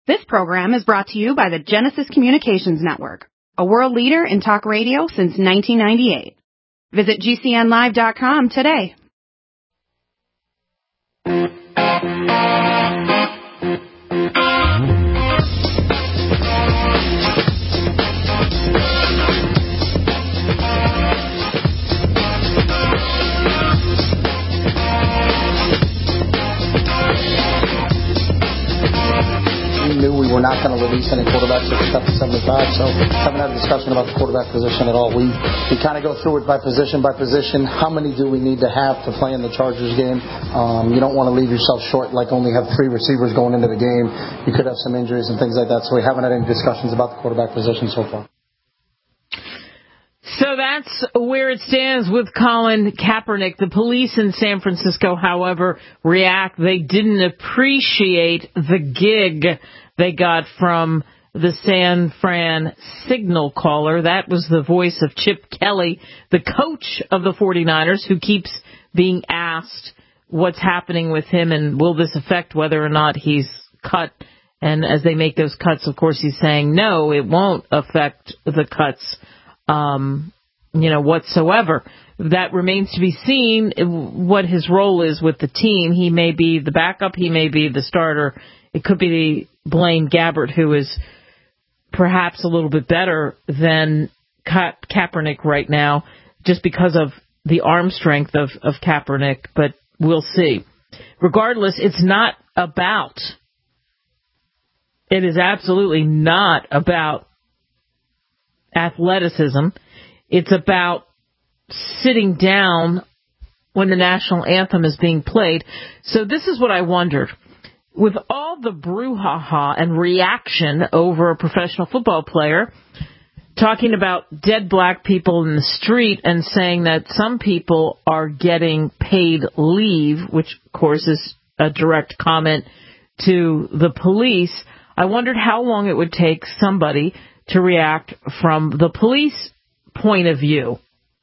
This program is brought to you by the Genesis Communications Network, a world leader in talk radio since 1998. Visit GCNlive.com today. We were not going to release any quarterbacks at 75, so haven't had a discussion about the quarterback position at all. We kind of go through it by position. How many do we need to have to play in the Chargers game? You don't want to leave yourself short, like only have 3 receivers going into the game. You could have some injuries and things like that, so we haven't had any discussions about the quarterback position so far. So that's where it stands with Colin Kaepernick. The police in San Francisco, however, react. They didn't appreciate the gig they got from the San Fran signal caller. That was the voice of Chip Kelly, the coach of the 49ers, who keeps being asked what's happening with him and will this affect whether or not he's cut. And as they make those cuts, of course, he's saying, no, it won't affect the cuts, whatsoever. That remains to be seen what his role is with the team. He may be the backup. He may be the starter. It could be Blaine Gabbert, who is perhaps a little bit better than Kaepernick right now, just because of the arm strength of Kaepernick, but we'll see. Regardless, it is absolutely not about athleticism. It's about sitting down when the national anthem is being played. So this is what I wondered. With all the brouhaha and reaction over a professional football player talking about dead black people in the street and saying that some people are getting paid leave, which, of course, is a direct comment to the police, I wondered how long it would take somebody to react from the police point of view.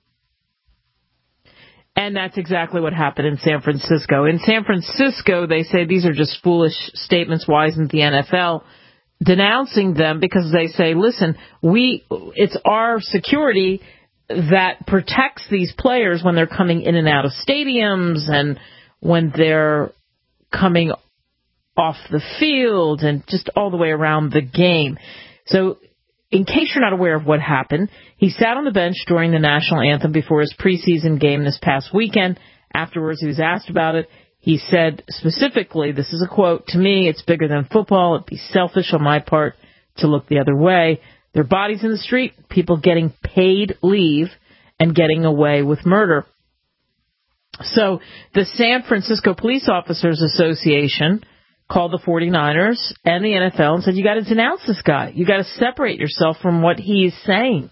And that's exactly what happened in San Francisco. In San Francisco, they say these are just foolish statements. Why isn't the NFL denouncing them? Because they say, listen, it's our security that protects these players when they're coming in and out of stadiums and when they're coming off the field and just all the way around the game. So in case you're not aware of what happened, he sat on the bench during the national anthem before his preseason game this past weekend. Afterwards, he was asked about it. He said specifically, this is a quote, "To me, it's bigger than football. It'd be selfish on my part to look the other way. There are bodies in the street, people getting paid leave and getting away with murder." So the San Francisco Police Officers Association called the 49ers and the NFL and said, you got to denounce this guy. You got to separate yourself from what he's saying.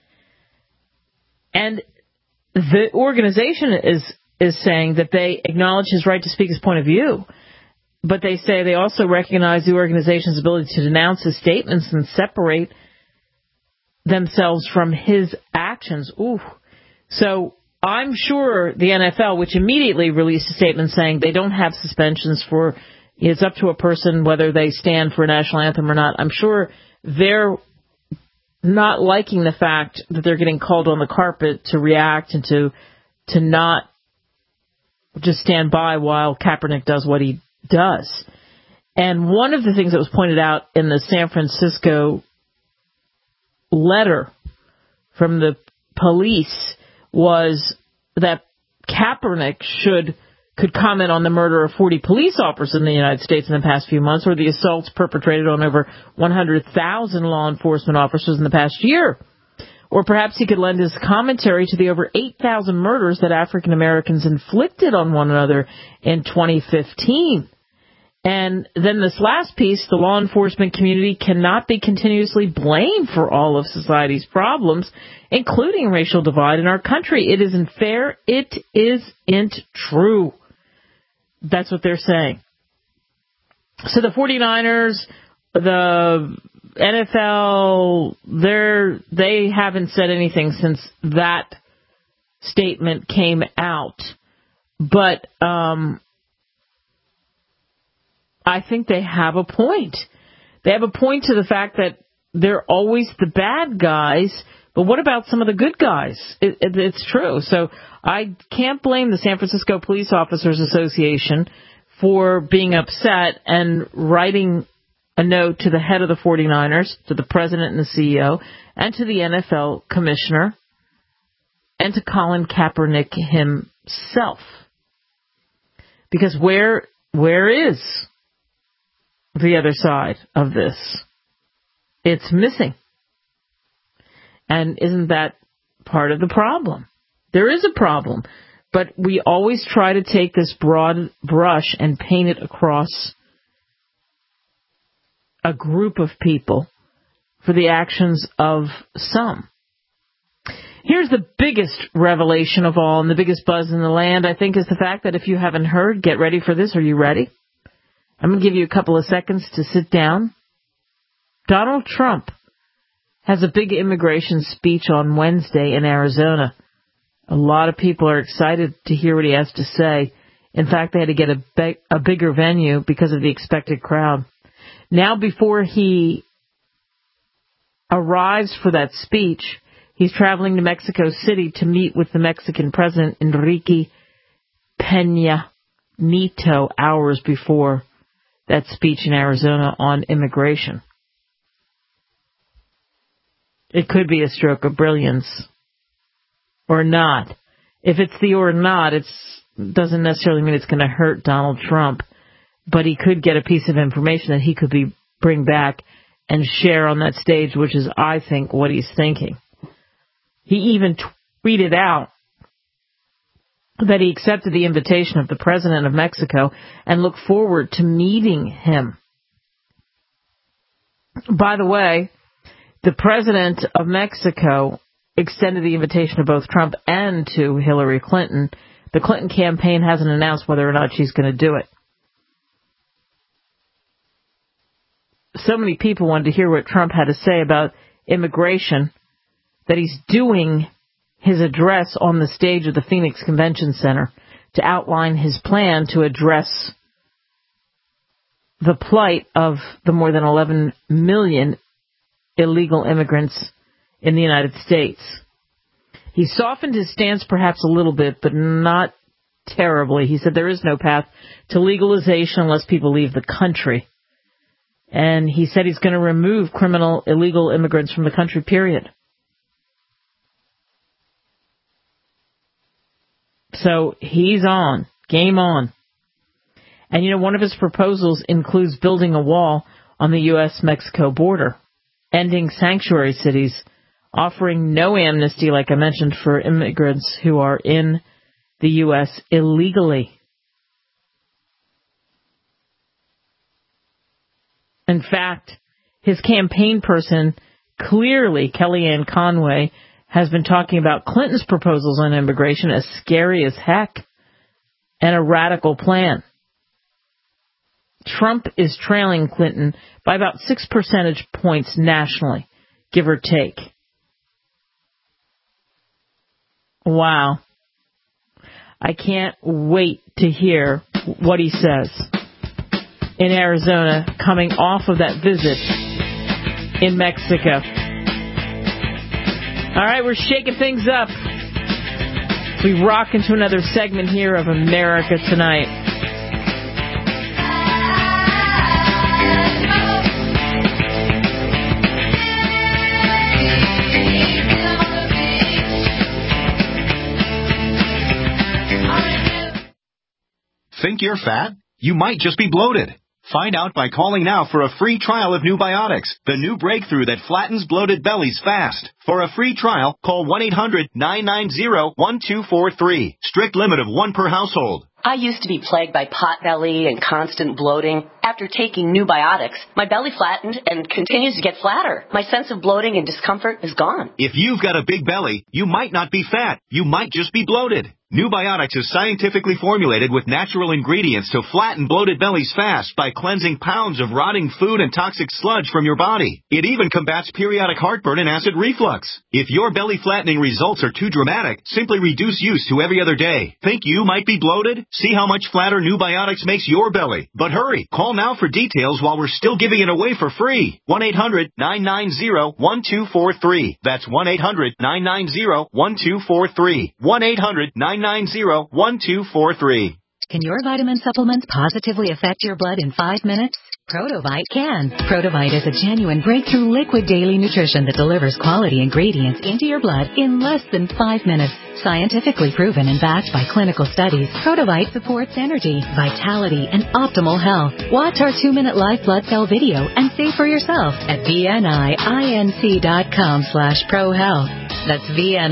And the organization is saying that they acknowledge his right to speak his point of view, but they say they also recognize the organization's ability to denounce his statements and separate themselves from his actions. Ooh. So I'm sure the NFL, which immediately released a statement saying they don't have suspensions for, it's up to a person whether they stand for a national anthem or not. I'm sure they're not liking the fact that they're getting called on the carpet to react and to not just stand by while Kaepernick does what he does. And one of the things that was pointed out in the San Francisco letter from the police was that Kaepernick could comment on the murder of 40 police officers in the United States in the past few months, or the assaults perpetrated on over 100,000 law enforcement officers in the past year. Or perhaps he could lend his commentary to the over 8,000 murders that African Americans inflicted on one another in 2015. And then this last piece, the law enforcement community cannot be continuously blamed for all of society's problems, including racial divide in our country. It isn't fair. It isn't true. That's what they're saying. So the 49ers, the NFL, they haven't said anything since that statement came out. But I think they have a point. They have a point to the fact that they're always the bad guys, but what about some of the good guys? It's true. So I can't blame the San Francisco Police Officers Association for being upset and writing a note to the head of the 49ers, to the president and the CEO, and to the NFL commissioner, and to Colin Kaepernick himself. Because where is the other side of this? It's missing. And isn't that part of the problem? There is a problem, but we always try to take this broad brush and paint it across a group of people for the actions of some. Here's the biggest revelation of all, and the biggest buzz in the land, I think, is the fact that if you haven't heard, get ready for this. Are you ready? I'm going to give you a couple of seconds to sit down. Donald Trump has a big immigration speech on Wednesday in Arizona. A lot of people are excited to hear what he has to say. In fact, they had to get a bigger venue because of the expected crowd. Now, before he arrives for that speech, he's traveling to Mexico City to meet with the Mexican president, Enrique Peña Nieto, hours before that speech in Arizona on immigration. It could be a stroke of brilliance. Or not. If it's the or not, it doesn't necessarily mean it's going to hurt Donald Trump. But he could get a piece of information that he could bring back and share on that stage, which is, I think, what he's thinking. He even tweeted out that he accepted the invitation of the president of Mexico and looked forward to meeting him. By the way, the president of Mexico extended the invitation to both Trump and to Hillary Clinton. The Clinton campaign hasn't announced whether or not she's going to do it. So many people wanted to hear what Trump had to say about immigration that he's doing his address on the stage of the Phoenix Convention Center to outline his plan to address the plight of the more than 11 million illegal immigrants in the United States. He softened his stance perhaps a little bit, but not terribly. He said there is no path to legalization unless people leave the country. And he said he's going to remove criminal illegal immigrants from the country, period. So he's on. Game on. And, you know, one of his proposals includes building a wall on the U.S.-Mexico border, ending sanctuary cities, offering no amnesty, like I mentioned, for immigrants who are in the U.S. illegally. In fact, his campaign person, clearly Kellyanne Conway, has been talking about Clinton's proposals on immigration as scary as heck and a radical plan. Trump is trailing Clinton by about 6 percentage points nationally, give or take. Wow. I can't wait to hear what he says in Arizona coming off of that visit in Mexico. All right, we're shaking things up. We rock into another segment here of America Tonight. Think you're fat? You might just be bloated. Find out by calling now for a free trial of New Biotics, the new breakthrough that flattens bloated bellies fast. For a free trial, call 1-800-990-1243. Strict limit of 1 per household. I used to be plagued by pot belly and constant bloating. After taking New Biotics, my belly flattened and continues to get flatter. My sense of bloating and discomfort is gone. If you've got a big belly, you might not be fat. You might just be bloated. New Biotics is scientifically formulated with natural ingredients to flatten bloated bellies fast by cleansing pounds of rotting food and toxic sludge from your body. It even combats periodic heartburn and acid reflux. If your belly flattening results are too dramatic, simply reduce use to every other day. Think you might be bloated? See how much flatter New Biotics makes your belly. But hurry, call now for details while we're still giving it away for free. 1-800-990-1243. That's 1-800-990-1243. 1-800-990-1243. Can your vitamin supplements positively affect your blood in 5 minutes? Protovite can. Protovite is a genuine breakthrough liquid daily nutrition that delivers quality ingredients into your blood in less than 5 minutes. Scientifically proven and backed by clinical studies, Protovite supports energy, vitality, and optimal health. Watch our 2-minute live blood cell video and see for yourself at VNIINC.com/prohealth. That's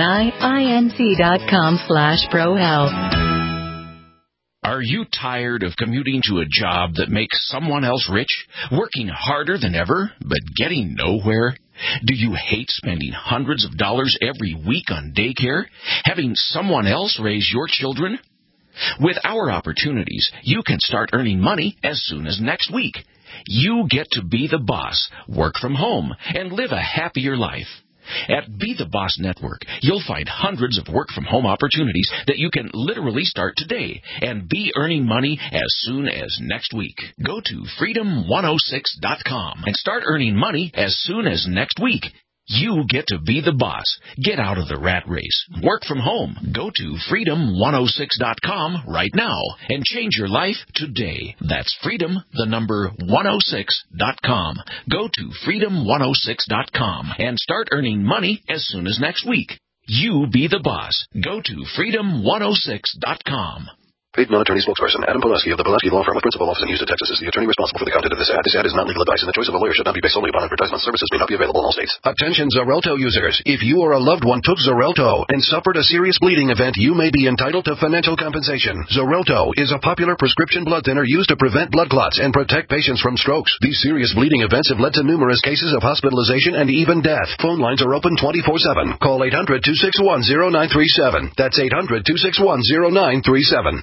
VNIINC.com/prohealth. Are you tired of commuting to a job that makes someone else rich, working harder than ever, but getting nowhere? Do you hate spending hundreds of dollars every week on daycare, having someone else raise your children? With our opportunities, you can start earning money as soon as next week. You get to be the boss, work from home, and live a happier life. At Be the Boss Network, you'll find hundreds of work-from-home opportunities that you can literally start today and be earning money as soon as next week. Go to freedom106.com and start earning money as soon as next week. You get to be the boss. Get out of the rat race. Work from home. Go to freedom106.com right now and change your life today. That's freedom106.com. Go to freedom106.com and start earning money as soon as next week. You be the boss. Go to freedom106.com. Paid non-attorney spokesperson Adam Pulaski of the Pulaski Law Firm of Principal Office in Houston, Texas is the attorney responsible for the content of this ad. This ad is not legal advice, and the choice of a lawyer should not be based solely upon advertisement. Services may not be available in all states. Attention Xarelto users. If you or a loved one took Xarelto and suffered a serious bleeding event, you may be entitled to financial compensation. Xarelto is a popular prescription blood thinner used to prevent blood clots and protect patients from strokes. These serious bleeding events have led to numerous cases of hospitalization and even death. Phone lines are open 24/7. Call 800-261-0937. That's 800-261-0937.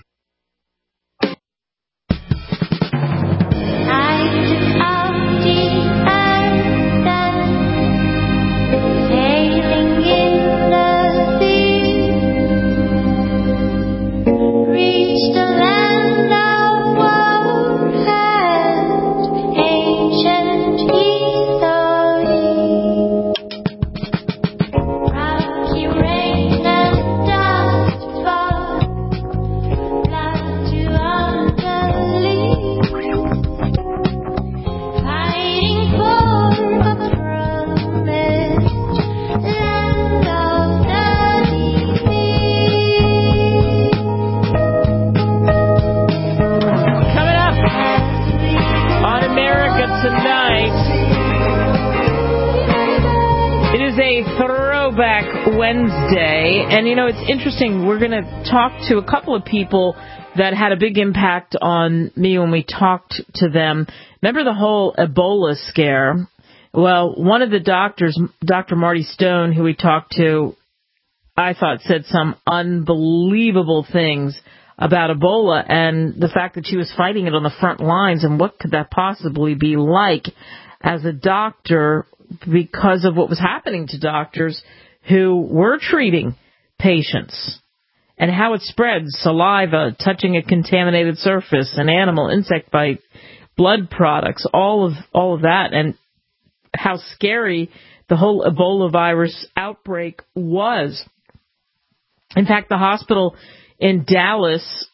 Wednesday, and it's interesting. We're going to talk to a couple of people that had a big impact on me when we talked to them. Remember the whole Ebola scare? Well, one of the doctors, Dr. Marty Stone, who we talked to, I thought said some unbelievable things about Ebola and the fact that she was fighting it on the front lines, and what could that possibly be like as a doctor because of what was happening to doctors who were treating patients, and how it spreads: saliva, touching a contaminated surface, an animal, insect bite, blood products, all of that, and how scary the whole Ebola virus outbreak was. In fact, the hospital in Dallas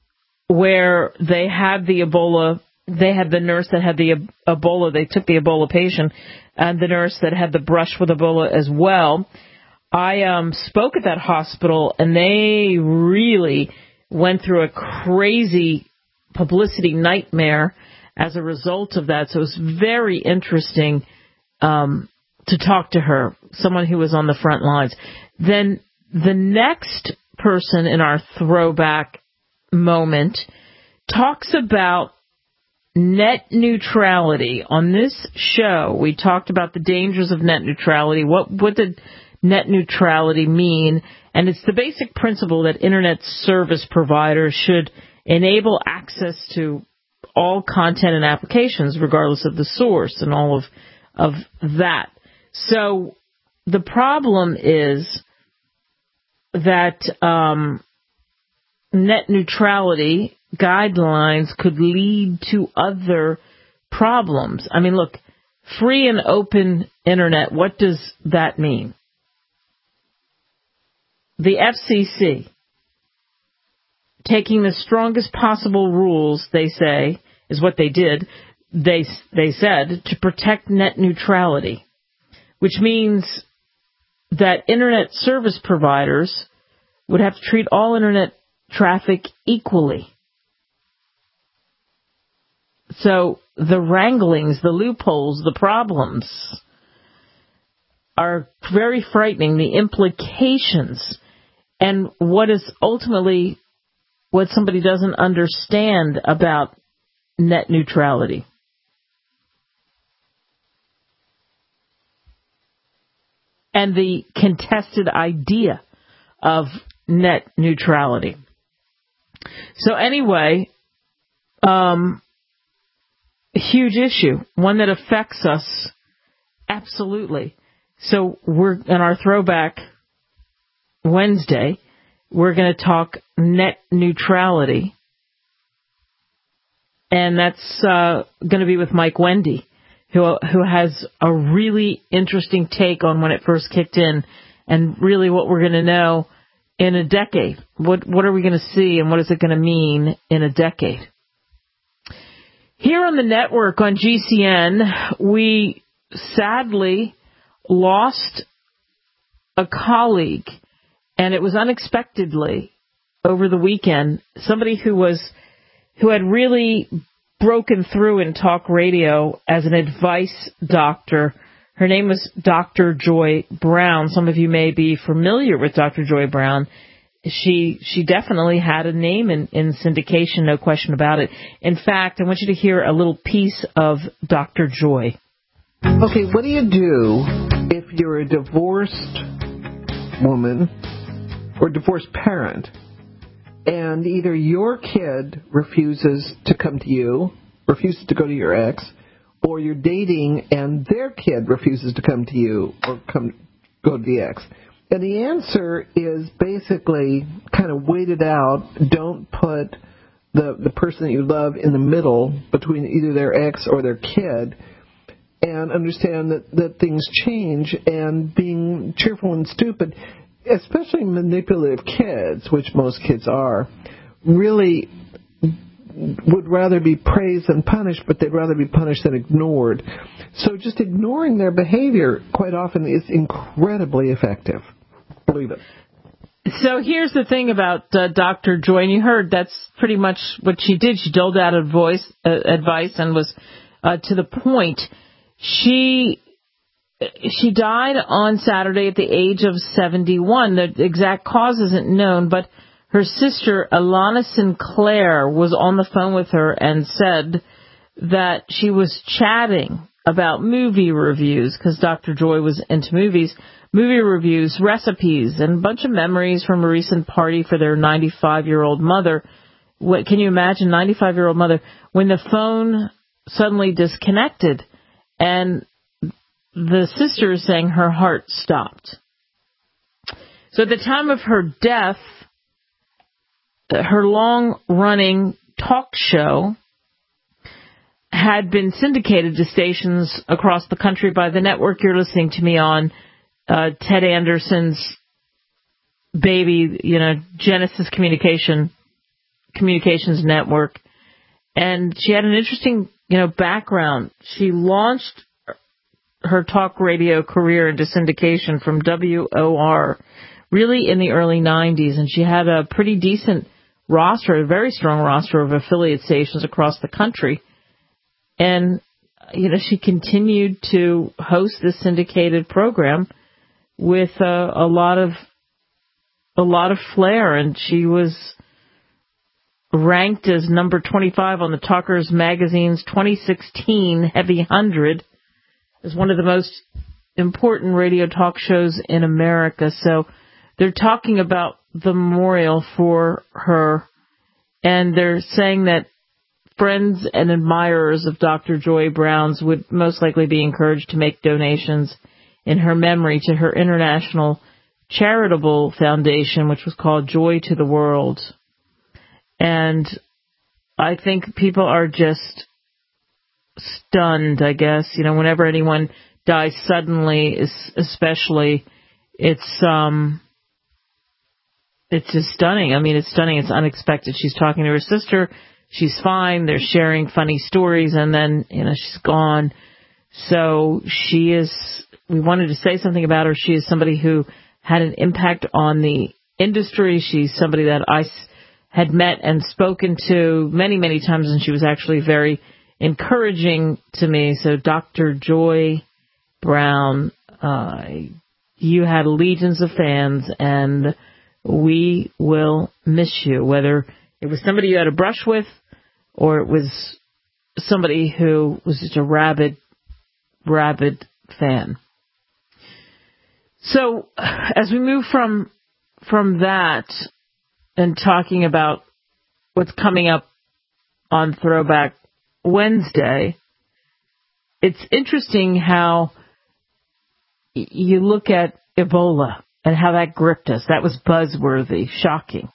where they had the Ebola, they had the nurse that had the Ebola, they took the Ebola patient, and the nurse that had the brush with Ebola as well. I spoke at that hospital, and they really went through a crazy publicity nightmare as a result of that. So it was very interesting to talk to her, someone who was on the front lines. Then the next person in our throwback moment talks about net neutrality. On this show, we talked about the dangers of net neutrality. What did net neutrality mean? And it's the basic principle that Internet service providers should enable access to all content and applications, regardless of the source and all of that. So the problem is that net neutrality guidelines could lead to other problems. I mean, look, free and open Internet, what does that mean? The FCC, taking the strongest possible rules, they say, is what they did, they said, to protect net neutrality, which means that Internet service providers would have to treat all Internet traffic equally. So the wranglings, the loopholes, the problems are very frightening, the implications, and what is ultimately what somebody doesn't understand about net neutrality. And the contested idea of net neutrality. So anyway, huge issue, one that affects us absolutely. So we're in our Throwback Wednesday, we're going to talk net neutrality, and that's going to be with Mike Wendy, who has a really interesting take on when it first kicked in, and really what we're going to know in a decade. What are we going to see, and what is it going to mean in a decade? Here on the network on GCN, we sadly lost a colleague, and it was unexpectedly over the weekend. Somebody who had really broken through in talk radio as an advice doctor. Her name was Dr. Joy Brown. Some of you may be familiar with Dr. Joy Brown. She definitely had a name in syndication, no question about it. In fact, I want you to hear a little piece of Dr. Joy. Okay, what do you do if you're a divorced woman or divorced parent and either your kid refuses to come to you, refuses to go to your ex, or you're dating and their kid refuses to come to you or go to the ex? And the answer is basically kind of wait it out. Don't put the person that you love in the middle between either their ex or their kid, and understand that things change, and being cheerful and stupid, especially manipulative kids, which most kids are, really would rather be praised than punished, but they'd rather be punished than ignored. So just ignoring their behavior quite often is incredibly effective. Believe it. So here's the thing about Dr. Joy, and you heard that's pretty much what she did. She doled out advice and was to the point. She died on Saturday at the age of 71. The exact cause isn't known, but her sister, Alana Sinclair, was on the phone with her and said that she was chatting about movie reviews, because Dr. Joy was into movies, movie reviews, recipes, and a bunch of memories from a recent party for their 95-year-old mother. What can you imagine, 95-year-old mother, when the phone suddenly disconnected, and the sister is saying her heart stopped. So at the time of her death, her long-running talk show had been syndicated to stations across the country by the network you're listening to me on, Ted Anderson's baby, Genesis Communications Network. And she had an interesting, background. She launched her talk radio career into syndication from WOR really in the early 90s, and she had a pretty decent roster, a very strong roster of affiliate stations across the country. And, she continued to host this syndicated program with a lot of flair, and she was ranked as number 25 on the Talkers Magazine's 2016 Heavy 100 as one of the most important radio talk shows in America. So they're talking about the memorial for her, and they're saying that friends and admirers of Dr. Joy Brown's would most likely be encouraged to make donations in her memory to her international charitable foundation, which was called Joy to the World. And I think people are just stunned, I guess. You know, whenever anyone dies suddenly, especially, it's just stunning. I mean, it's stunning. It's unexpected. She's talking to her sister. She's fine. They're sharing funny stories, and then, you know, she's gone. So we wanted to say something about her. She is somebody who had an impact on the industry. She's somebody that I had met and spoken to many, many times, and she was actually very encouraging to me. So Dr. Joy Brown, you had legions of fans, and we will miss you, whether it was somebody you had a brush with or it was somebody who was just a rabid fan. So as we move from that and talking about what's coming up on Throwback Wednesday, it's interesting how you look at Ebola and how that gripped us. That was buzzworthy, shocking.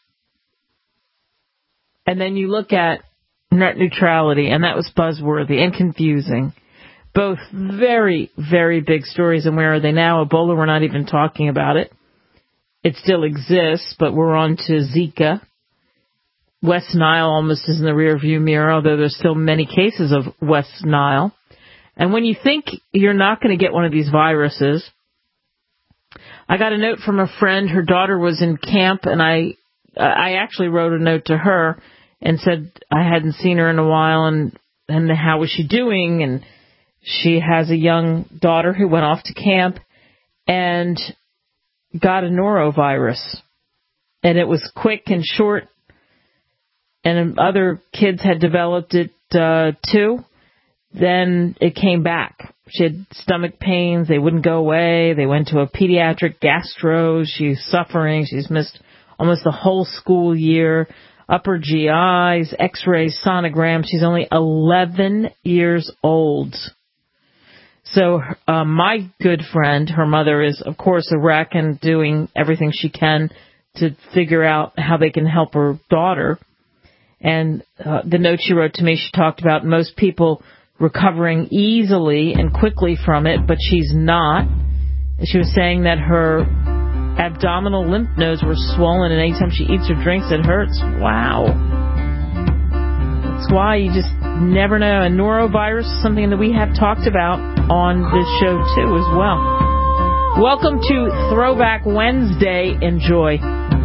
And then you look at net neutrality, and that was buzzworthy and confusing. Both very, very big stories. And where are they now? Ebola, we're not even talking about it. It still exists, but we're on to Zika. West Nile almost is in the rearview mirror, although there's still many cases of West Nile. And when you think you're not going to get one of these viruses, I got a note from a friend. Her daughter was in camp, and I actually wrote a note to her and said I hadn't seen her in a while, and how was she doing? And she has a young daughter who went off to camp and got a norovirus. And it was quick and short, and other kids had developed it too. Then it came back. She had stomach pains. They wouldn't go away. They went to a pediatric gastro. She's suffering. She's missed almost the whole school year. Upper GIs, x-rays, sonograms. She's only 11 years old. So my good friend, her mother, is, of course, a wreck and doing everything she can to figure out how they can help her daughter. And the note she wrote to me, she talked about most people recovering easily and quickly from it, but she's not. She was saying that her abdominal lymph nodes were swollen, and anytime she eats or drinks, it hurts. Wow. That's why you just never know. And norovirus is something that we have talked about on this show, too, as well. Welcome to Throwback Wednesday. Enjoy.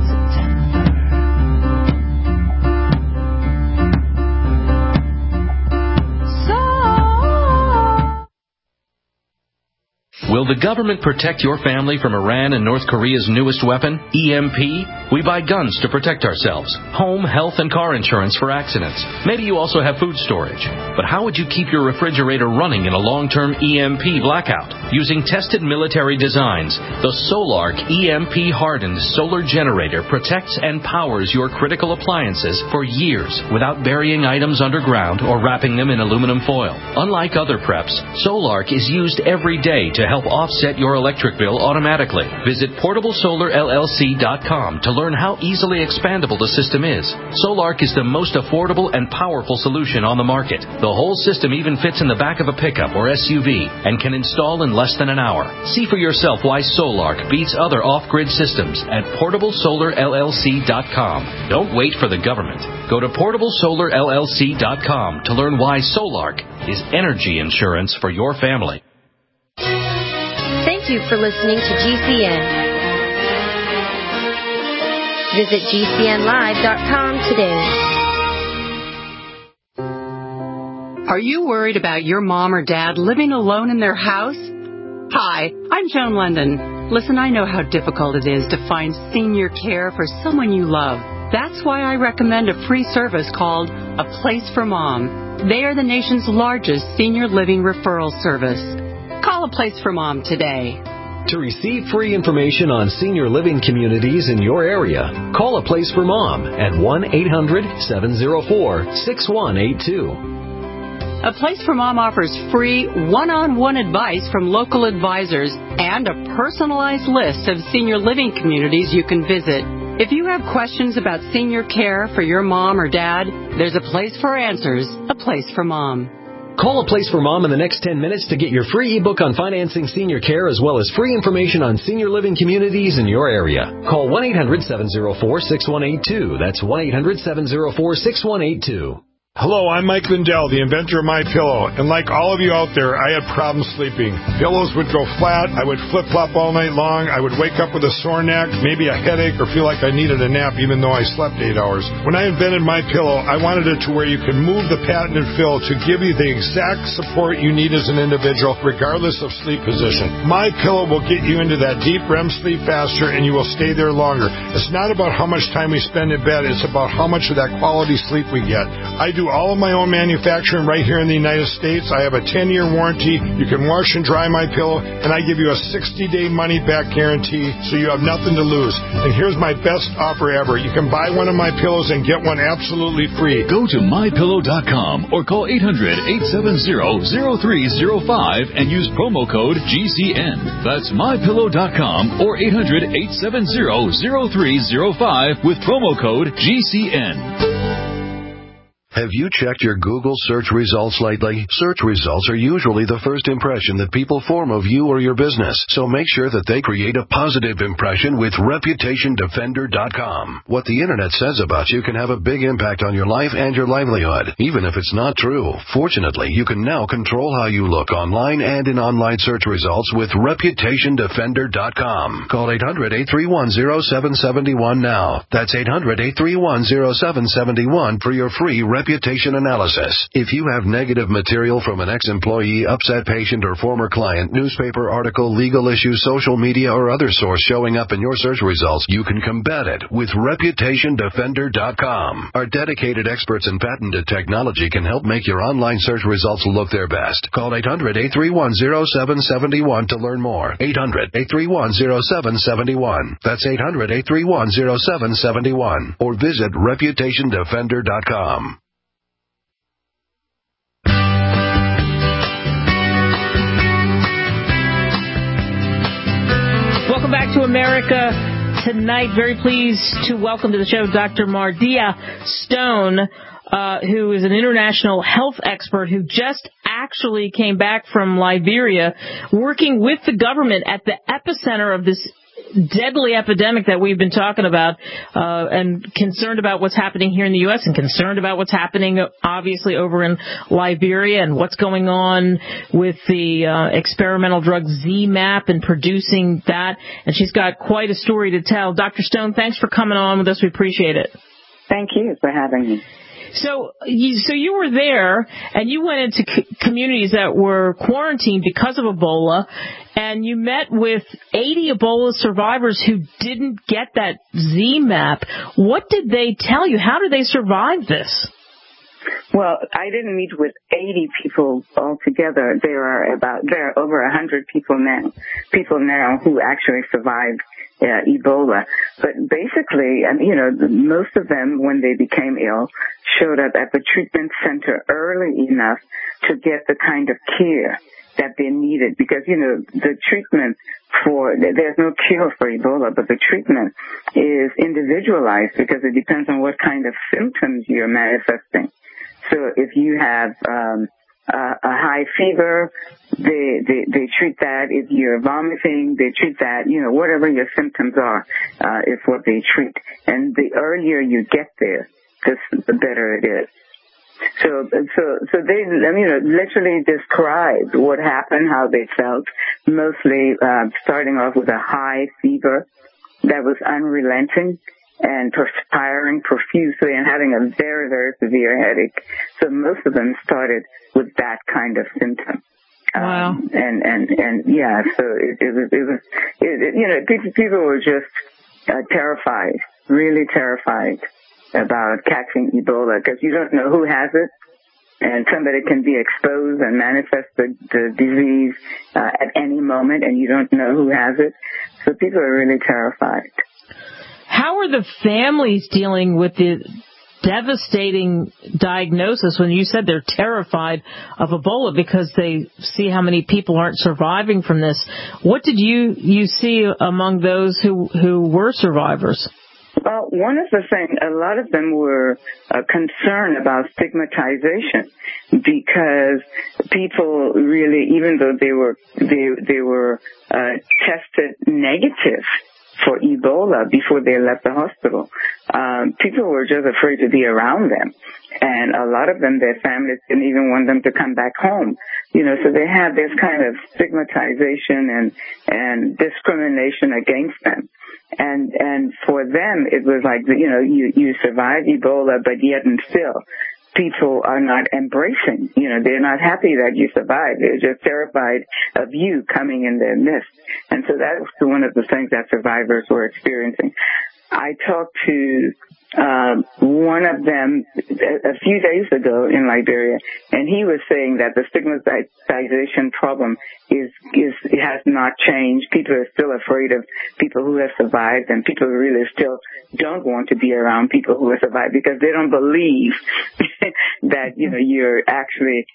Will the government protect your family from Iran and North Korea's newest weapon, EMP? We buy guns to protect ourselves, home, health, and car insurance for accidents. Maybe you also have food storage. But how would you keep your refrigerator running in a long-term EMP blackout? Using tested military designs, the Solark EMP-hardened solar generator protects and powers your critical appliances for years without burying items underground or wrapping them in aluminum foil. Unlike other preps, Solark is used every day to help offset your electric bill automatically. Visit PortableSolarLLC.com to learn how easily expandable the system is. Solark is the most affordable and powerful solution on the market. The whole system even fits in the back of a pickup or SUV and can install in less than an hour. See for yourself why Solark beats other off-grid systems at PortableSolarLLC.com. Don't wait for the government. Go to PortableSolarLLC.com to learn why Solark is energy insurance for your family. Thank you for listening to GCN. Visit GCNlive.com today. Are you worried about your mom or dad living alone in their house? Hi, I'm Joan London. Listen, I know how difficult it is to find senior care for someone you love. That's why I recommend a free service called A Place for Mom. They are the nation's largest senior living referral service. Call Call A Place for Mom today. To receive free information on senior living communities in your area, call A Place for Mom at 1-800-704-6182. A Place for Mom offers free one-on-one advice from local advisors and a personalized list of senior living communities you can visit. If you have questions about senior care for your mom or dad, there's a place for answers, A Place for Mom. Call A Place for Mom in the next 10 minutes to get your free ebook on financing senior care as well as free information on senior living communities in your area. Call 1-800-704-6182. That's 1-800-704-6182. Hello, I'm Mike Lindell, the inventor of MyPillow, and like all of you out there, I had problems sleeping. Pillows would go flat, I would flip-flop all night long, I would wake up with a sore neck, maybe a headache, or feel like I needed a nap even though I slept 8 hours. When I invented MyPillow, I wanted it to where you can move the patented fill to give you the exact support you need as an individual, regardless of sleep position. MyPillow will get you into that deep REM sleep faster, and you will stay there longer. It's not about how much time we spend in bed, it's about how much of that quality sleep we get. I do all of my own manufacturing right here in the United States. I have a 10-year warranty. You can wash and dry my pillow, and I give you a 60-day money-back guarantee, so you have nothing to lose. And here's my best offer ever. You can buy one of my pillows and get one absolutely free. Go to MyPillow.com or call 800-870-0305 and use promo code GCN. That's MyPillow.com or 800-870-0305 with promo code GCN. Have you checked your Google search results lately? Search results are usually the first impression that people form of you or your business, so make sure that they create a positive impression with ReputationDefender.com. What the Internet says about you can have a big impact on your life and your livelihood, even if it's not true. Fortunately, you can now control how you look online and in online search results with ReputationDefender.com. Call 800-831-0771 now. That's 800-831-0771 for your free reputation analysis. If you have negative material from an ex-employee, upset patient, or former client, newspaper article, legal issue, social media, or other source showing up in your search results, you can combat it with ReputationDefender.com. Our dedicated experts in patented technology can help make your online search results look their best. Call 800-831-0771 to learn more. 800-831-0771. That's 800-831-0771. Or visit ReputationDefender.com. Welcome back to America Tonight. Very pleased to welcome to the show Dr. Mardia Stone, who is an international health expert who just actually came back from Liberia, working with the government at the epicenter of this deadly epidemic that we've been talking about, and concerned about what's happening here in the U.S. and concerned about what's happening, obviously, over in Liberia and what's going on with the experimental drug ZMapp and producing that. And she's got quite a story to tell. Dr. Stone, thanks for coming on with us. We appreciate it. Thank you for having me. So you were there, and you went into communities that were quarantined because of Ebola, and you met with 80 Ebola survivors who didn't get that ZMapp. What did they tell you? How did they survive this? Well, I didn't meet with 80 people altogether. There are over 100 people now who actually survived Ebola. But basically, most of them, when they became ill, showed up at the treatment center early enough to get the kind of care that they needed. Because, the treatment there's no cure for Ebola, but the treatment is individualized because it depends on what kind of symptoms you're manifesting. So if you have a high fever, they treat that. If you're vomiting, they treat that. Whatever your symptoms are, is what they treat. And the earlier you get there, the better it is. So they, literally described what happened, how they felt, mostly starting off with a high fever that was unrelenting, and perspiring profusely and having a very, very severe headache. So most of them started with that kind of symptom. Wow. So people were just terrified, really terrified about catching Ebola, because you don't know who has it. and somebody can be exposed and manifest the disease at any moment, and you don't know who has it. So people are really terrified. How are the families dealing with the devastating diagnosis when you said they're terrified of Ebola because they see how many people aren't surviving from this? What did you see among those who were survivors? Well, one of the things, a lot of them were concerned about stigmatization because people really, even though they were tested negative for Ebola before they left the hospital, people were just afraid to be around them. And a lot of them, their families didn't even want them to come back home. So they had this kind of stigmatization and discrimination against them. And for them, it was like, you survived Ebola, but yet and still, people are not embracing. They're not happy that you survived. They're just terrified of you coming in their midst. And so that was one of the things that survivors were experiencing. I talked to one of them a few days ago in Liberia, and he was saying that the stigmatization problem has not changed. People are still afraid of people who have survived, and people really still don't want to be around people who have survived because they don't believe that you're actually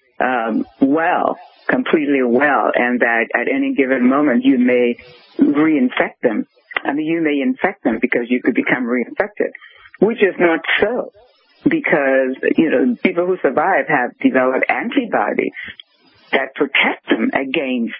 completely well, and that at any given moment you may reinfect them. You may infect them because you could become reinfected, which is not so, because, people who survive have developed antibodies that protect them against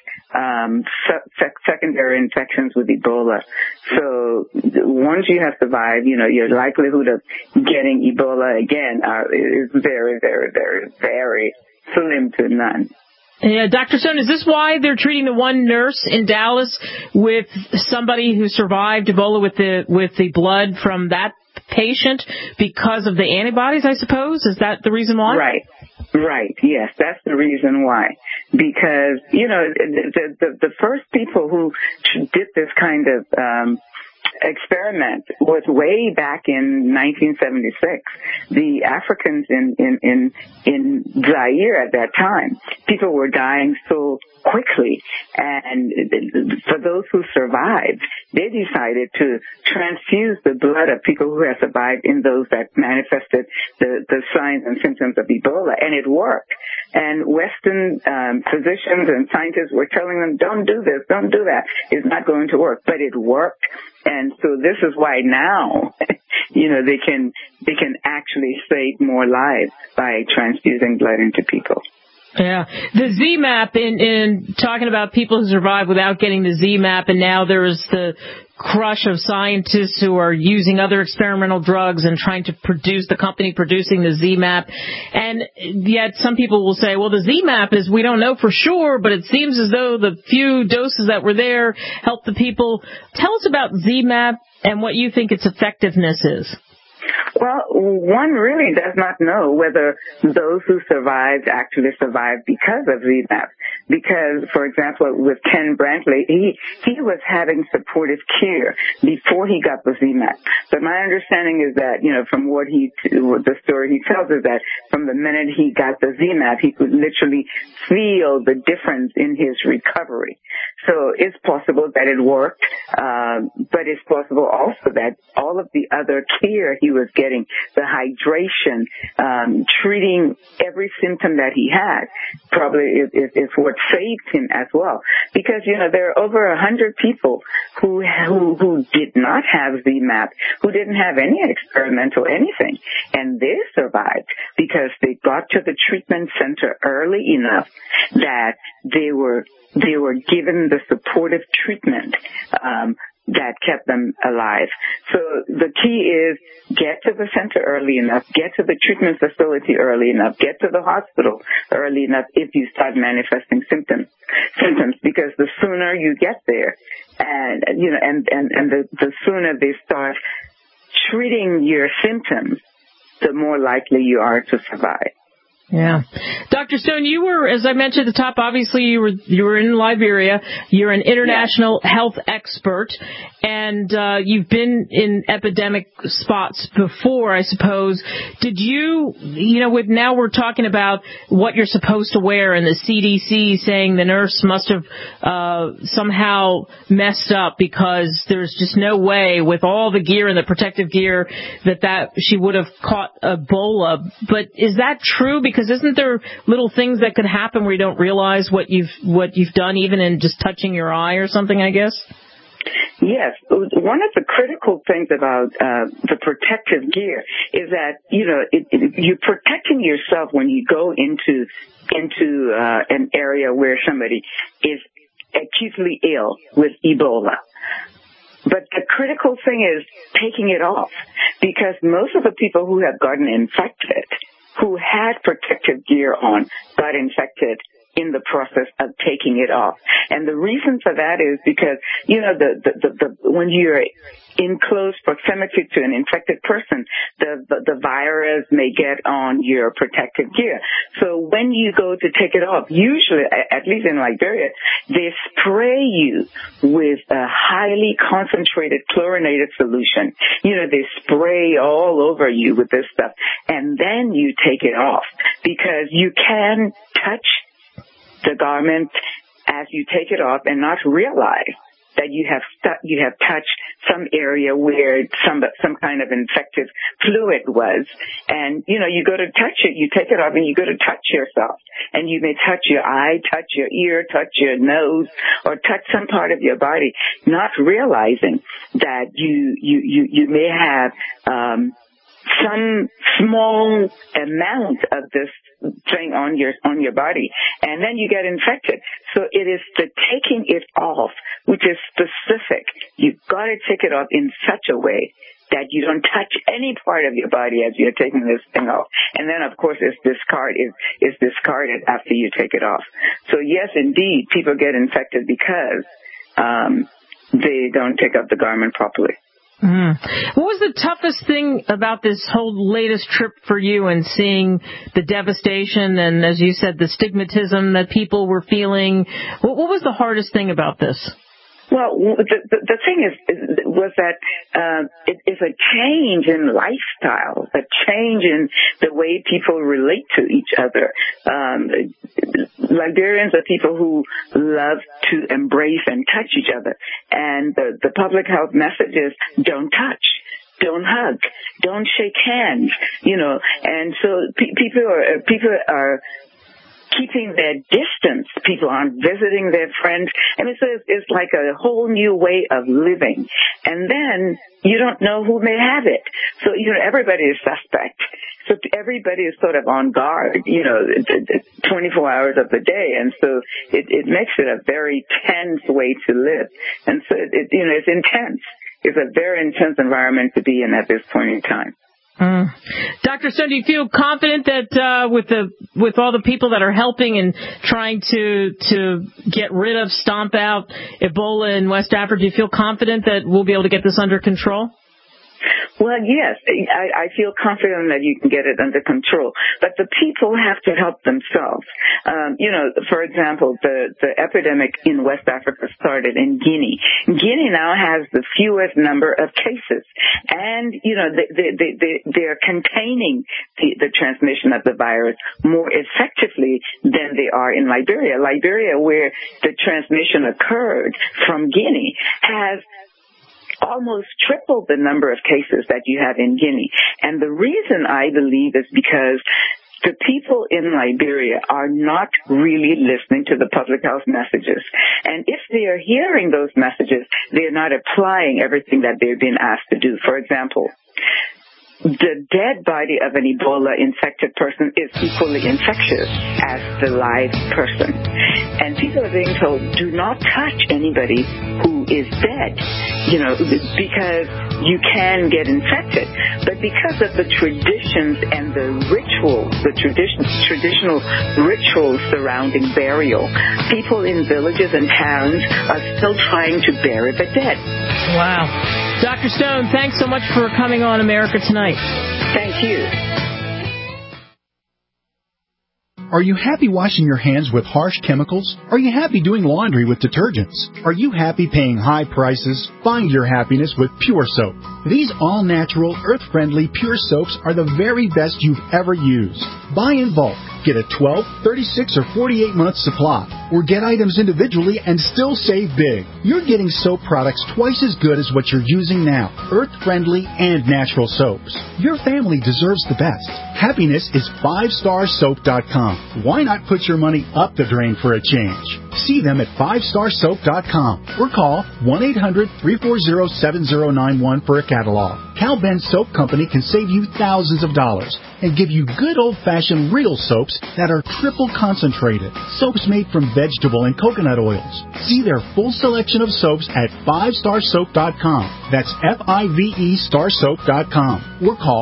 secondary infections with Ebola. So once you have survived, your likelihood of getting Ebola again is very, very, very, very slim to none. Yeah, Dr. Stone, is this why they're treating the one nurse in Dallas with somebody who survived Ebola with the blood from that patient because of the antibodies, I suppose? Is that the reason why? Right. Yes, that's the reason why. Because, the first people who did this kind of experiment was way back in 1976. The Africans in Zaire at that time, people were dying so quickly, and for those who survived, they decided to transfuse the blood of people who had survived in those that manifested the signs and symptoms of Ebola, and it worked. And Western physicians and scientists were telling them, don't do this, don't do that. It's not going to work. But it worked. And so this is why now, they can actually save more lives by transfusing blood into people. Yeah. The ZMapp, in talking about people who survive without getting the ZMapp, and now there's the crush of scientists who are using other experimental drugs and trying to produce, the company producing the ZMapp. And yet some people will say, well, the ZMapp is, we don't know for sure, but it seems as though the few doses that were there helped the people. Tell us about ZMapp and what you think its effectiveness is. Well, one really does not know whether those who survived actually survived because of ZMapp. Because, for example, with Ken Brantley, he was having supportive care before he got the ZMapp. But my understanding is that, from the story he tells is that from the minute he got the ZMapp, he could literally feel the difference in his recovery. So it's possible that it worked, but it's possible also that all of the other care he was getting, the hydration, treating every symptom that he had, probably is what saved him as well. Because, there are over 100 people who did not have ZMapp, who didn't have any experimental anything, and they survived because they got to the treatment center early enough that they were given the supportive treatment that kept them alive. So the key is get to the center early enough, get to the treatment facility early enough, get to the hospital early enough if you start manifesting symptoms, because the sooner you get there, and the sooner they start treating your symptoms, the more likely you are to survive. Yeah. Dr. Stone, you were, as I mentioned at the top, obviously you were in Liberia. You're an international health expert, and you've been in epidemic spots before, I suppose. Did you now we're talking about what you're supposed to wear, and the CDC saying the nurse must have somehow messed up because there's just no way with all the gear and the protective gear that she would have caught Ebola. But is that true? Because isn't there little things that could happen where you don't realize what you've done, even in just touching your eye or something, I guess? Yes. One of the critical things about the protective gear is that, you're protecting yourself when you go into an area where somebody is acutely ill with Ebola. But the critical thing is taking it off, because most of the people who have gotten infected, who had protective gear on, got infected in the process of taking it off. And the reason for that is because, when you're in close proximity to an infected person, the virus may get on your protective gear. So when you go to take it off, usually, at least in Liberia, they spray you with a highly concentrated chlorinated solution. They spray all over you with this stuff, and then you take it off, because you can touch the garment as you take it off and not realize that you have touched some area where some kind of infective fluid was. And, you go to touch it, you take it off and you go to touch yourself. And you may touch your eye, touch your ear, touch your nose, or touch some part of your body, not realizing that you may have some small amount of this thing on your body, and then you get infected. So it is the taking it off, which is specific. You've got to take it off in such a way that you don't touch any part of your body as you're taking this thing off. And then, of course, it's discarded after you take it off. So yes, indeed, people get infected because they don't take up the garment properly. What was the toughest thing about this whole latest trip for you, and seeing the devastation and, as you said, the stigmatism that people were feeling? What was the hardest thing about this? Well, the thing was that it is a change in lifestyle, a change in the way people relate to each other. Liberians are people who love to embrace and touch each other, and the public health message is don't touch. Don't hug, don't shake hands, and so people are keeping their distance. People aren't visiting their friends. And it's like a whole new way of living. And then you don't know who may have it. So, everybody is suspect. So everybody is sort of on guard, 24 hours of the day. And so it makes it a very tense way to live. And so it's intense. It's a very intense environment to be in at this point in time. Dr. Stone, do you feel confident that with all the people that are helping and trying to get rid of, stomp out Ebola in West Africa, do you feel confident that we'll be able to get this under control? Well, yes, I feel confident that you can get it under control, but the people have to help themselves. For example, the epidemic in West Africa started in Guinea. Guinea now has the fewest number of cases, and they're containing the transmission of the virus more effectively than they are in Liberia. Liberia, where the transmission occurred from Guinea, has almost triple the number of cases that you have in Guinea. And the reason, I believe, is because the people in Liberia are not really listening to the public health messages. And if they are hearing those messages, they're not applying everything that they're being asked to do. For example, the dead body of an Ebola-infected person is equally infectious as the live person. And people are being told, do not touch anybody who is dead, because you can get infected. But because of the traditions and the rituals, the traditional rituals surrounding burial, people in villages and towns are still trying to bury the dead. Wow. Dr. Stone, thanks so much for coming on America Tonight. Thank you. Are you happy washing your hands with harsh chemicals? Are you happy doing laundry with detergents? Are you happy paying high prices? Find your happiness with Pure Soap. These all-natural, earth-friendly Pure Soaps are the very best you've ever used. Buy in bulk. Get a 12, 36, or 48-month supply. Or get items individually and still save big. You're getting soap products twice as good as what you're using now. Earth-friendly and natural soaps. Your family deserves the best. Happiness is 5starsoap.com. Why not put your money up the drain for a change? See them at 5starsoap.com or call 1-800-340-7091 for a catalog. Cal Ben Soap Company can save you thousands of dollars and give you good old-fashioned real soaps that are triple concentrated. Soaps made from vegetable and coconut oils. See their full selection of soaps at 5starsoap.com. That's F-I-V-E starsoap.com. Or call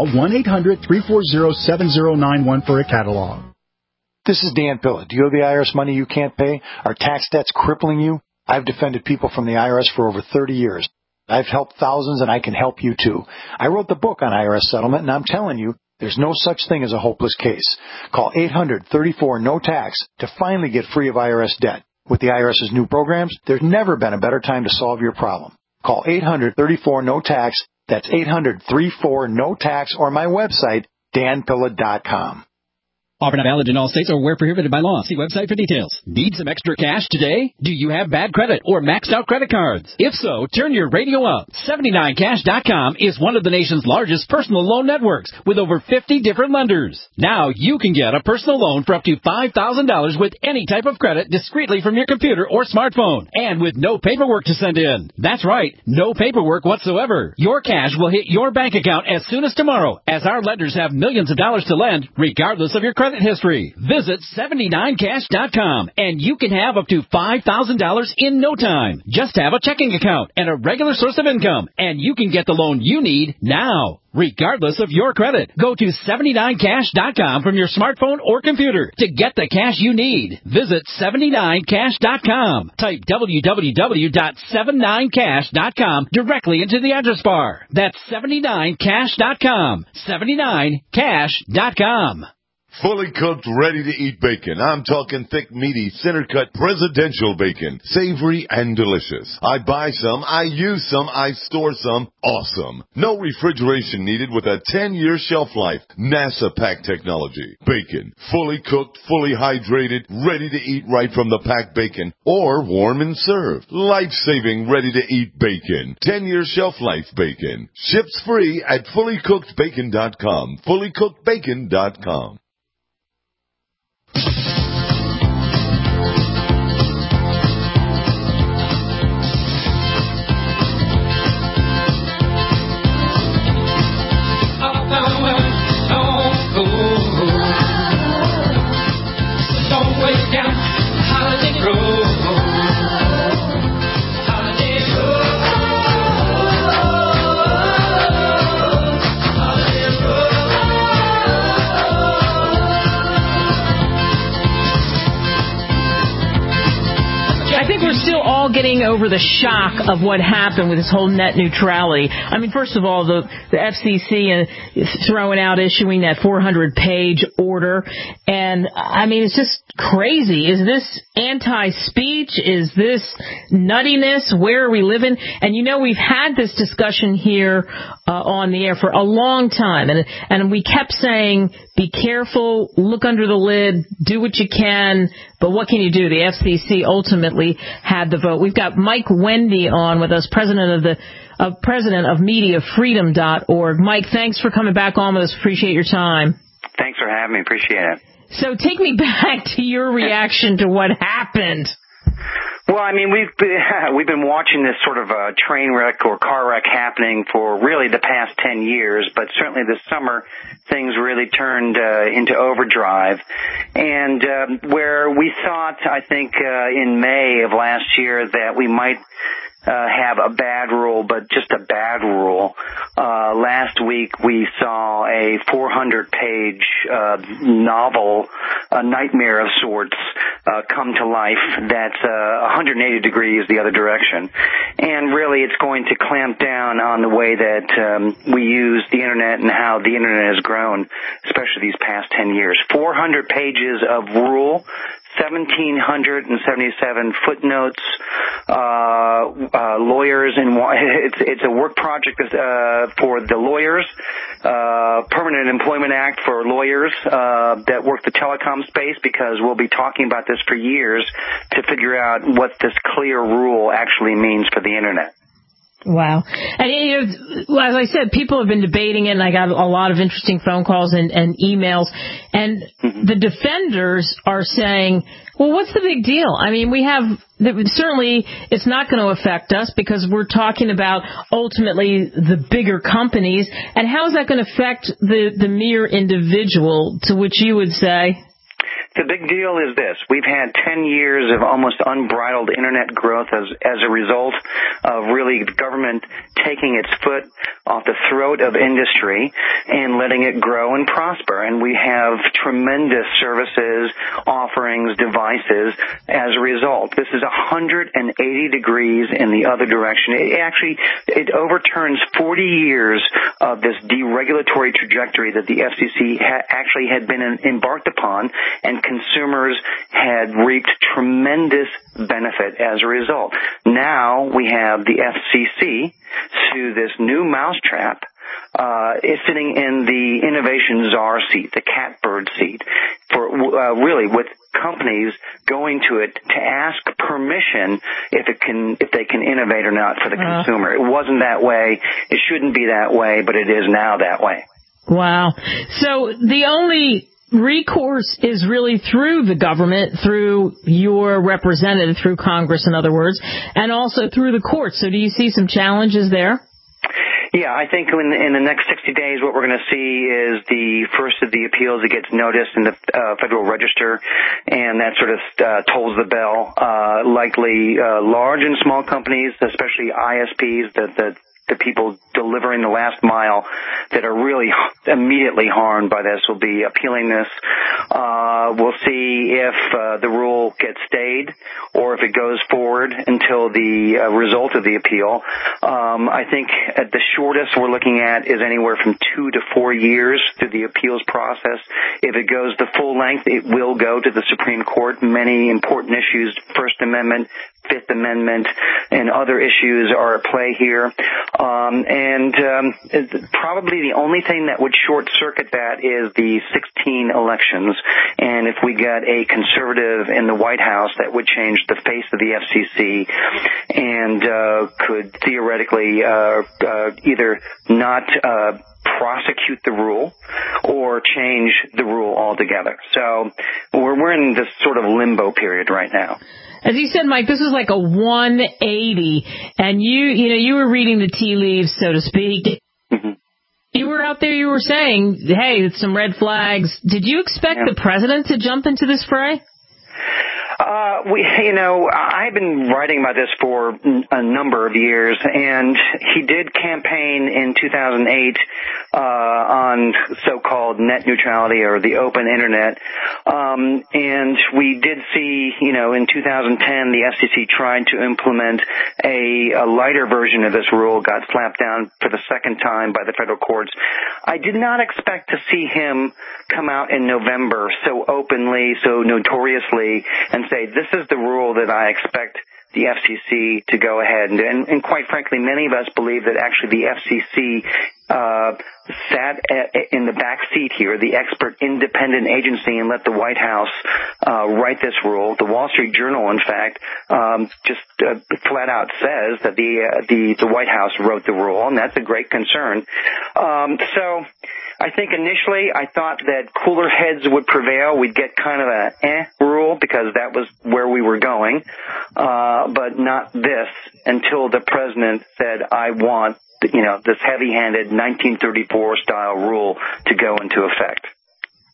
1-800-340-7091 for a catalog. This is Dan Pilla. Do you owe the IRS money you can't pay? Are tax debts crippling you? I've defended people from the IRS for over 30 years. I've helped thousands, and I can help you too. I wrote the book on IRS settlement, and I'm telling you, there's no such thing as a hopeless case. Call 800-34-NO-TAX to finally get free of IRS debt. With the IRS's new programs, there's never been a better time to solve your problem. Call 800-34-NO-TAX. That's 800-34-NO-TAX, or my website, danpilla.com. Offer not valid in all states or where prohibited by law. See website for details. Need some extra cash today? Do you have bad credit or maxed out credit cards? If so, turn your radio up. 79cash.com is one of the nation's largest personal loan networks with over 50 different lenders. Now you can get a personal loan for up to $5,000 with any type of credit discreetly from your computer or smartphone and with no paperwork to send in. That's right, no paperwork whatsoever. Your cash will hit your bank account as soon as tomorrow, as our lenders have millions of dollars to lend regardless of your credit history. Visit 79cash.com and you can have up to $5,000 in no time. Just have a checking account and a regular source of income, and you can get the loan you need now, regardless of your credit. Go to 79cash.com from your smartphone or computer to get the cash you need. Visit 79cash.com. Type www.79cash.com directly into the address bar. That's 79cash.com. 79cash.com. Fully cooked, ready-to-eat bacon. I'm talking thick, meaty, center-cut, presidential bacon. Savory and delicious. I buy some, I use some, I store some. Awesome. No refrigeration needed with a 10-year shelf life. NASA pack technology. Bacon. Fully cooked, fully hydrated, ready to eat right from the packed bacon. Or warm and served. Life-saving, ready-to-eat bacon. 10-year shelf life bacon. Ships free at fullycookedbacon.com. Fullycookedbacon.com. Don't wait down Holiday Grove. Holiday Grove. Holiday Grove. I think we're still all getting over the shock of what happened with this whole net neutrality. I mean, first of all, the FCC throwing out, issuing that 400-page order. And, I mean, it's just crazy. Is this anti-speech? Is this nuttiness? Where are we living? And, you know, we've had this discussion here on the air for a long time. And we kept saying, be careful, look under the lid, do what you can. But what can you do? The FCC ultimately had the vote. We've got Mike Wendy on with us, president of MediaFreedom.org. Mike, thanks for coming back on with us. Appreciate your time. Thanks for having me. Appreciate it. So take me back to your reaction to what happened. Well, I mean, we've been watching this sort of train wreck or car wreck happening for really the past 10 years, but certainly this summer things really turned into overdrive. And where we thought, I think, in May of last year that we might have a bad rule, but just a bad rule. Last week we saw a 400-page novel, a nightmare of sorts, come to life that's 180 degrees the other direction. And really it's going to clamp down on the way that we use the Internet and how the Internet has grown, especially these past 10 years. 400 pages of rule, 1,777 footnotes, lawyers, and it's a work project for the lawyers, Permanent Employment Act for lawyers that work the telecom space, because we'll be talking about this for years to figure out what this clear rule actually means for the Internet. Wow. And, as I said, people have been debating it, and I got a lot of interesting phone calls and emails. And the defenders are saying, well, what's the big deal? I mean, certainly it's not going to affect us because we're talking about ultimately the bigger companies. And how is that going to affect the mere individual, to which you would say? The big deal is this. We've had 10 years of almost unbridled Internet growth as a result of really the government taking its foot off the throat of industry and letting it grow and prosper. And we have tremendous services, offerings, devices as a result. This is 180 degrees in the other direction. It overturns 40 years of this deregulatory trajectory that the FCC actually had been embarked upon, and consumers had reaped tremendous benefit as a result. Now we have the FCC, through this new mousetrap, is sitting in the innovation czar seat, the catbird seat, for really with companies going to it to ask permission if they can innovate or not for the consumer. It wasn't that way. It shouldn't be that way, but it is now that way. Wow. So the only recourse is really through the government, through your representative, through Congress, in other words, and also through the courts. So do you see some challenges there? Yeah, I think in the next 60 days what we're going to see is the first of the appeals that gets noticed in the Federal Register, and that sort of tolls the bell. Likely large and small companies, especially ISPs, the people delivering the last mile that are really immediately harmed by this, will be appealing this. We'll see if the rule gets stayed or if it goes forward until the result of the appeal. I think at the shortest we're looking at is anywhere from 2 to 4 years through the appeals process. If it goes the full length, it will go to the Supreme Court. Many important issues, First Amendment, Fifth Amendment, and other issues are at play here. Probably the only thing that would short-circuit that is the 2016 elections. And if we get a conservative in the White House, that would change the face of the FCC and could theoretically either not prosecute the rule or change the rule altogether. So we're in this sort of limbo period right now. As you said, Mike, this is like a 180, and you were reading the tea leaves, so to speak. Mm-hmm. You were out there, you were saying, hey, it's some red flags. Did you expect the president to jump into this fray? I've been writing about this for a number of years, and he did campaign in 2008 on so-called net neutrality or the open internet. And we did see, in 2010, the FCC tried to implement a lighter version of this rule, got slapped down for the second time by the federal courts. I did not expect to see him come out in November so openly, so notoriously, and say, this is the rule that I expect the FCC to go ahead and quite frankly, many of us believe that actually the FCC sat in the back seat here, the expert independent agency, and let the White House write this rule. The Wall Street Journal, in fact, just flat out says that the White House wrote the rule, and that's a great concern. So I think initially I thought that cooler heads would prevail. We'd get kind of a rule because that was where we were going, but not this until the president said, I want, this heavy-handed 1934 style rule to go into effect.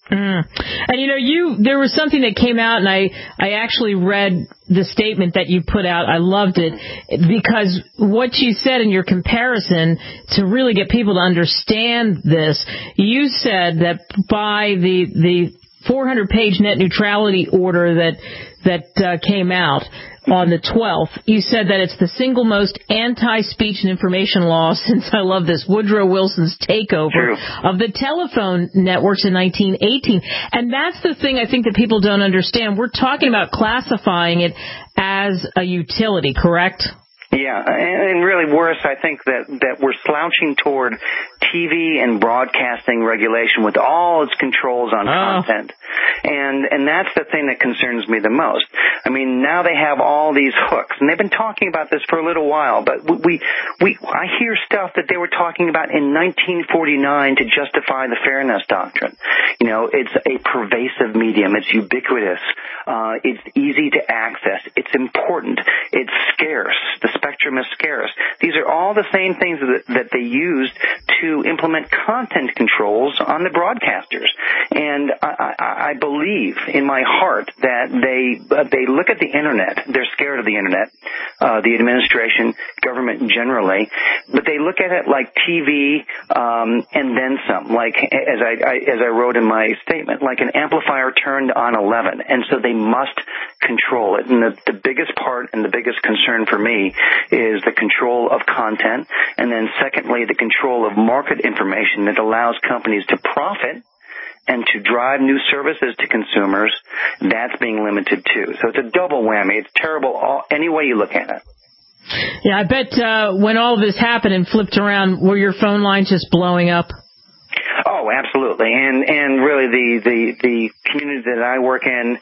And there was something that came out, and I actually read the statement that you put out. I loved it because what you said in your comparison to really get people to understand this, you said that by the 400-page net neutrality order that came out on the 12th, you said that it's the single most anti-speech and information law since, I love this, Woodrow Wilson's takeover of the telephone networks in 1918. And that's the thing I think that people don't understand. We're talking about classifying it as a utility, correct? Yeah, and really worse, I think that we're slouching toward TV and broadcasting regulation with all its controls on content. And that's the thing that concerns me the most. I mean, now they have all these hooks, and they've been talking about this for a little while, but I hear stuff that they were talking about in 1949 to justify the fairness doctrine. It's a pervasive medium. It's ubiquitous. It's easy to access. It's important. It's scarce. The spectrum is scarce. These are all the same things that they used to implement content controls on the broadcasters. And I believe in my heart that they look at the Internet. They're scared of the Internet, the administration, government generally, but they look at it like TV and then some, like as I wrote in my statement, like an amplifier turned on 11. And so they must control it. And the biggest part and the biggest concern for me is the control of content, and then secondly, the control of market information that allows companies to profit and to drive new services to consumers. That's being limited too. So it's a double whammy. It's terrible any way you look at it. Yeah, I bet when all this happened and flipped around, were your phone lines just blowing up? Oh, absolutely. And really the community that I work in,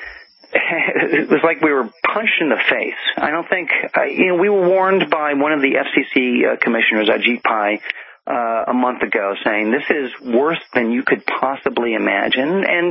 it was like we were punched in the face. I don't think, we were warned by one of the FCC commissioners, Ajit Pai, a month ago, saying this is worse than you could possibly imagine. And,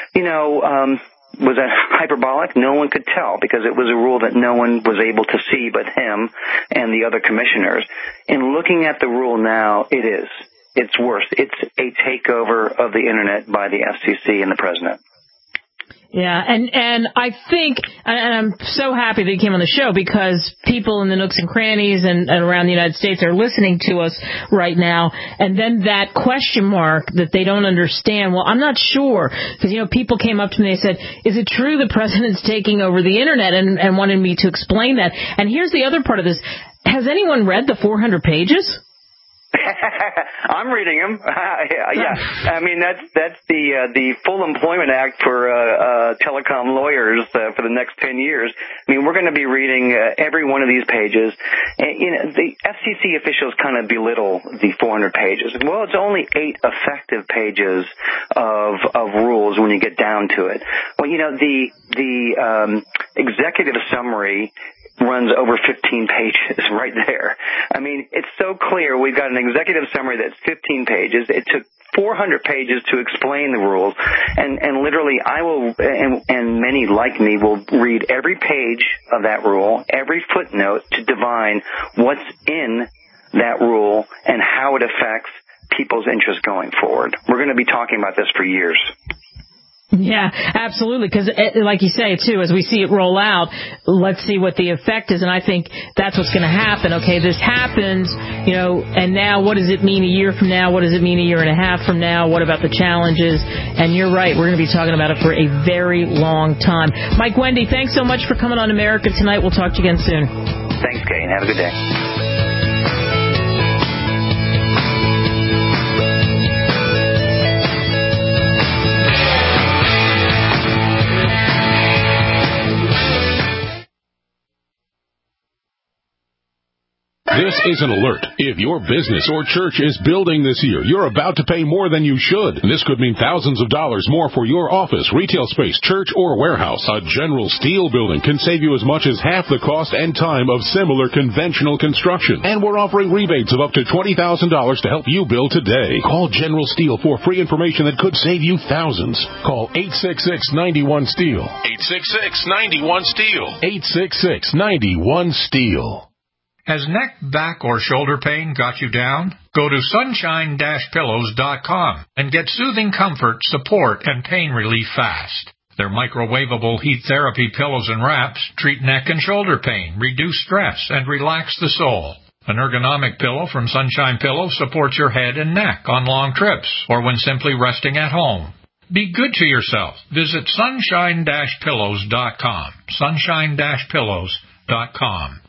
was that hyperbolic? No one could tell because it was a rule that no one was able to see but him and the other commissioners. In looking at the rule now, it is. It's worse. It's a takeover of the Internet by the FCC and the president. Yeah, and I think, and I'm so happy that he came on the show because people in the nooks and crannies and around the United States are listening to us right now. And then that question mark that they don't understand. Well, I'm not sure because, people came up to me and they said, is it true the president's taking over the Internet and wanted me to explain that? And here's the other part of this. Has anyone read the 400 pages? I'm reading them. Yeah, I mean that's the Full Employment Act for telecom lawyers for the next 10 years. I mean, we're going to be reading every one of these pages. And, the FCC officials kind of belittle the 400 pages. Well, it's only 8 effective pages of rules when you get down to it. Well, the executive summary runs over 15 pages right there. I mean, it's so clear. We've got an executive summary that's 15 pages. It took 400 pages to explain the rules, and literally I will, and many like me will read every page of that rule, every footnote to divine what's in that rule and how it affects people's interests going forward. We're going to be talking about this for years. Yeah, absolutely. Because, like you say, too, as we see it roll out, let's see what the effect is. And I think that's what's going to happen. Okay, this happens, and now what does it mean a year from now? What does it mean a year and a half from now? What about the challenges? And you're right, we're going to be talking about it for a very long time. Mike Wendy, thanks so much for coming on America Tonight. We'll talk to you again soon. Thanks, Kate, and have a good day. This is an alert. If your business or church is building this year, you're about to pay more than you should. This could mean thousands of dollars more for your office, retail space, church, or warehouse. A General Steel building can save you as much as half the cost and time of similar conventional construction. And we're offering rebates of up to $20,000 to help you build today. Call General Steel for free information that could save you thousands. Call 866-91-STEEL. 866-91-STEEL. 866-91-STEEL. Has neck, back, or shoulder pain got you down? Go to sunshine-pillows.com and get soothing comfort, support, and pain relief fast. Their microwavable heat therapy pillows and wraps treat neck and shoulder pain, reduce stress, and relax the soul. An ergonomic pillow from Sunshine Pillows supports your head and neck on long trips or when simply resting at home. Be good to yourself. Visit sunshine-pillows.com. Sunshine-pillows.com.